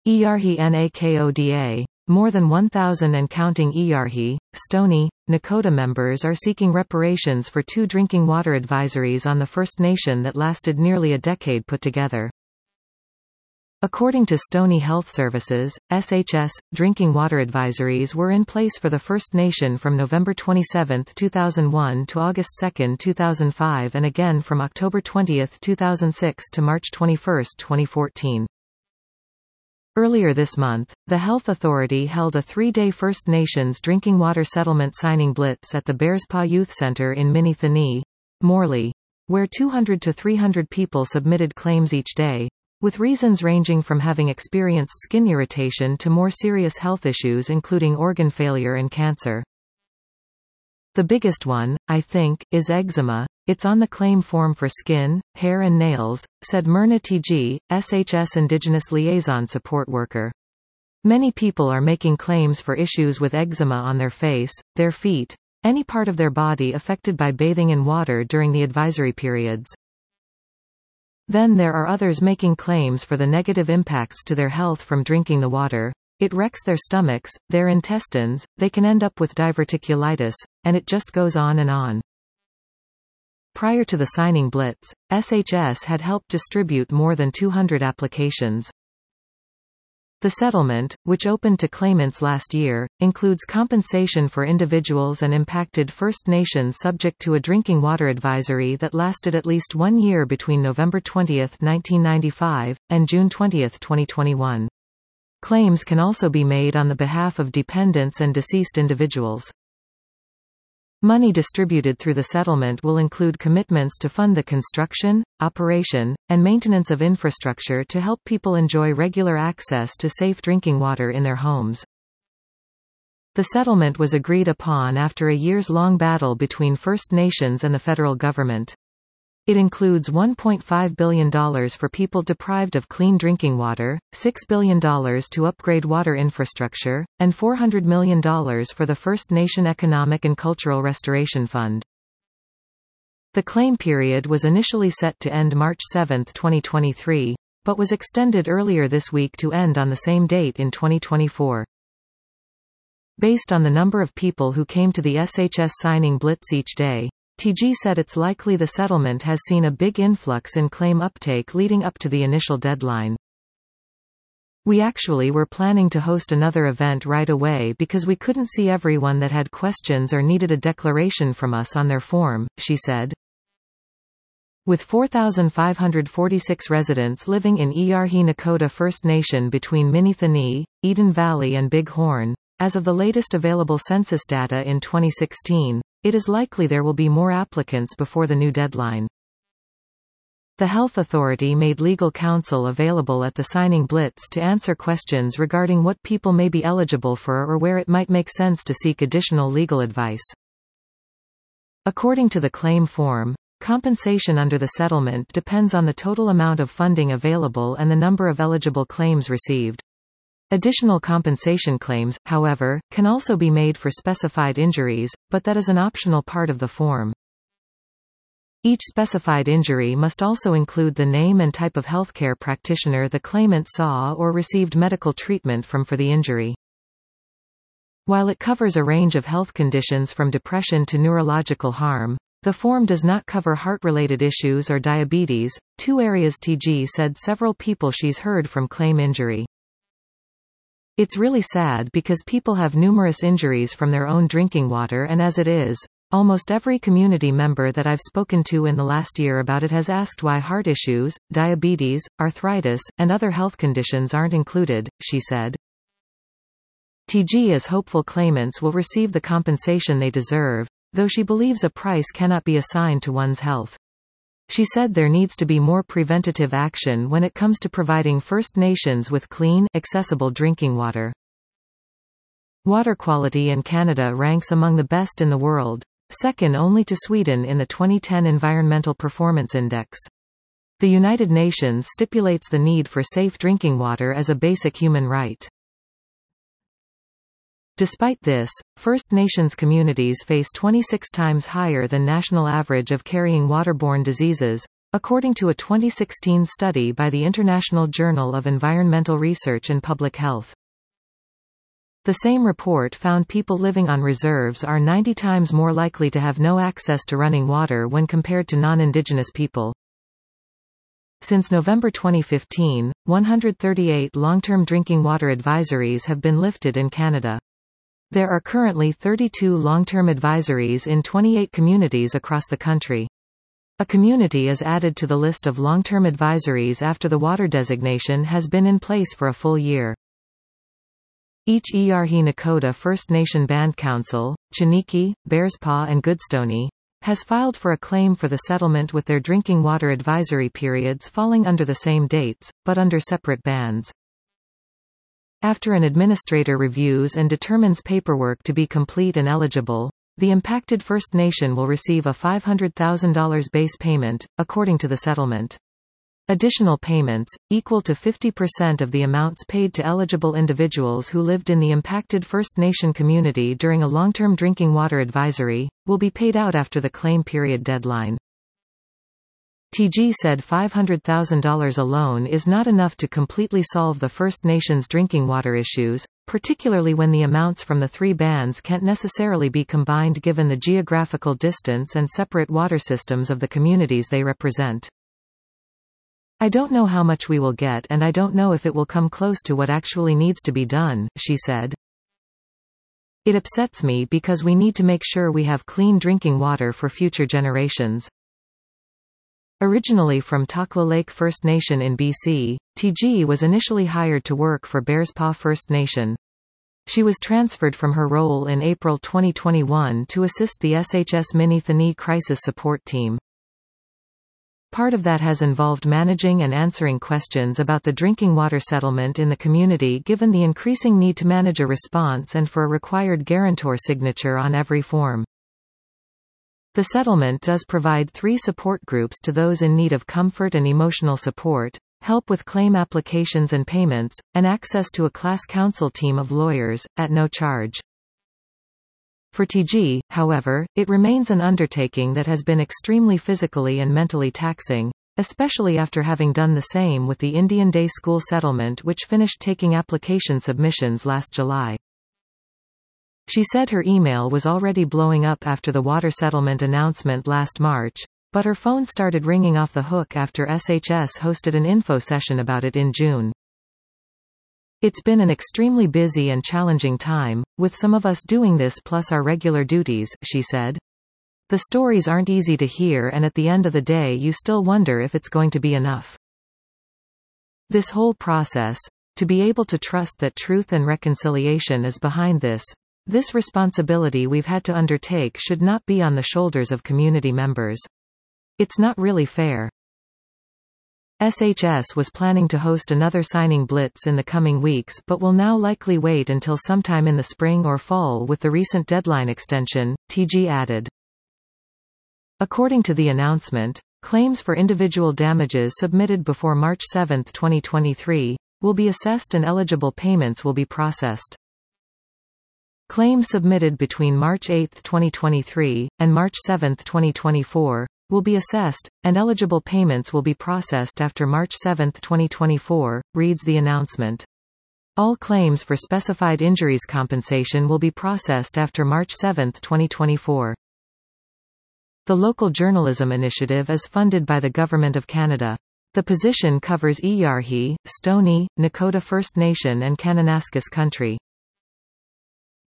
Iyarhi Nakoda. More than 1,000 and counting Iyarhi, Stony, Nakota members are seeking reparations for 2 drinking water advisories on the First Nation that lasted nearly a decade put together. According to Stony Health Services, SHS, drinking water advisories were in place for the First Nation from November 27, 2001 to August 2, 2005 and again from October 20, 2006 to March 21, 2014. Earlier this month, the Health Authority held a 3-day First Nations Drinking Water Settlement signing blitz at the Bearspaw Youth Centre in Minithani, Morley, where 200 to 300 people submitted claims each day, with reasons ranging from having experienced skin irritation to more serious health issues including organ failure and cancer. The biggest one, I think, is eczema. It's on the claim form for skin, hair and nails, said Myrna TG, SHS Indigenous Liaison Support Worker. Many people are making claims for issues with eczema on their face, their feet, any part of their body affected by bathing in water during the advisory periods. Then there are others making claims for the negative impacts to their health from drinking the water. It wrecks their stomachs, their intestines, they can end up with diverticulitis, and it just goes on and on. Prior to the signing blitz, SHS had helped distribute more than 200 applications. The settlement, which opened to claimants last year, includes compensation for individuals and impacted First Nations subject to a drinking water advisory that lasted at least 1 year between November 20, 1995, and June 20, 2021. Claims can also be made on the behalf of dependents and deceased individuals. Money distributed through the settlement will include commitments to fund the construction, operation, and maintenance of infrastructure to help people enjoy regular access to safe drinking water in their homes. The settlement was agreed upon after a years-long battle between First Nations and the federal government. It includes $1.5 billion for people deprived of clean drinking water, $6 billion to upgrade water infrastructure, and $400 million for the First Nation Economic and Cultural Restoration Fund. The claim period was initially set to end March 7, 2023, but was extended earlier this week to end on the same date in 2024. Based on the number of people who came to the SHS signing blitz each day, TG said it's likely the settlement has seen a big influx in claim uptake leading up to the initial deadline. We actually were planning to host another event right away because we couldn't see everyone that had questions or needed a declaration from us on their form, she said. With 4,546 residents living in Iyarhi Nakota First Nation between Minithani, Eden Valley and Big Horn, as of the latest available census data in 2016, it is likely there will be more applicants before the new deadline. The Health Authority made legal counsel available at the signing blitz to answer questions regarding what people may be eligible for or where it might make sense to seek additional legal advice. According to the claim form, compensation under the settlement depends on the total amount of funding available and the number of eligible claims received. Additional compensation claims, however, can also be made for specified injuries, but that is an optional part of the form. Each specified injury must also include the name and type of healthcare practitioner the claimant saw or received medical treatment from for the injury. While it covers a range of health conditions from depression to neurological harm, the form does not cover heart-related issues or diabetes, 2 areas TG said several people she's heard from claim injury. It's really sad because people have numerous injuries from their own drinking water, and as it is, almost every community member that I've spoken to in the last year about it has asked why heart issues, diabetes, arthritis, and other health conditions aren't included, she said. TG is hopeful claimants will receive the compensation they deserve, though she believes a price cannot be assigned to one's health. She said there needs to be more preventative action when it comes to providing First Nations with clean, accessible drinking water. Water quality in Canada ranks among the best in the world, second only to Sweden in the 2010 Environmental Performance Index. The United Nations stipulates the need for safe drinking water as a basic human right. Despite this, First Nations communities face 26 times higher than national average of carrying waterborne diseases, according to a 2016 study by the International Journal of Environmental Research and Public Health. The same report found people living on reserves are 90 times more likely to have no access to running water when compared to non-indigenous people. Since November 2015, 138 long-term drinking water advisories have been lifted in Canada. There are currently 32 long-term advisories in 28 communities across the country. A community is added to the list of long-term advisories after the water designation has been in place for a full year. Each Îyârhe Nakoda First Nation Band Council, Chiniki, Bearspaw and Goodstoney, has filed for a claim for the settlement with their drinking water advisory periods falling under the same dates, but under separate bands. After an administrator reviews and determines paperwork to be complete and eligible, the impacted First Nation will receive a $500,000 base payment, according to the settlement. Additional payments, equal to 50% of the amounts paid to eligible individuals who lived in the impacted First Nation community during a long-term drinking water advisory, will be paid out after the claim period deadline. TG said $500,000 alone is not enough to completely solve the First Nations drinking water issues, particularly when the amounts from the three bands can't necessarily be combined given the geographical distance and separate water systems of the communities they represent. I don't know how much we will get and I don't know if it will come close to what actually needs to be done, she said. It upsets me because we need to make sure we have clean drinking water for future generations. Originally from Takla Lake First Nation in BC, TG was initially hired to work for Bearspaw First Nation. She was transferred from her role in April 2021 to assist the SHS Mini-Thani Crisis Support Team. Part of that has involved managing and answering questions about the drinking water settlement in the community given the increasing need to manage a response and for a required guarantor signature on every form. The settlement does provide 3 support groups to those in need of comfort and emotional support, help with claim applications and payments, and access to a class counsel team of lawyers, at no charge. For TG, however, it remains an undertaking that has been extremely physically and mentally taxing, especially after having done the same with the Indian Day School settlement which finished taking application submissions last July. She said her email was already blowing up after the water settlement announcement last March, but her phone started ringing off the hook after SHS hosted an info session about it in June. It's been an extremely busy and challenging time, with some of us doing this plus our regular duties, she said. The stories aren't easy to hear and at the end of the day you still wonder if it's going to be enough. This whole process, to be able to trust that truth and reconciliation is behind this responsibility we've had to undertake should not be on the shoulders of community members. It's not really fair. SHS was planning to host another signing blitz in the coming weeks but will now likely wait until sometime in the spring or fall with the recent deadline extension, TG added. According to the announcement, claims for individual damages submitted before March 7, 2023, will be assessed and eligible payments will be processed. Claims submitted between March 8, 2023, and March 7, 2024, will be assessed, and eligible payments will be processed after March 7, 2024, reads the announcement. All claims for specified injuries compensation will be processed after March 7, 2024. The Local Journalism Initiative is funded by the Government of Canada. The position covers Îyârhe, Stoney, Nakota First Nation and Kananaskis Country.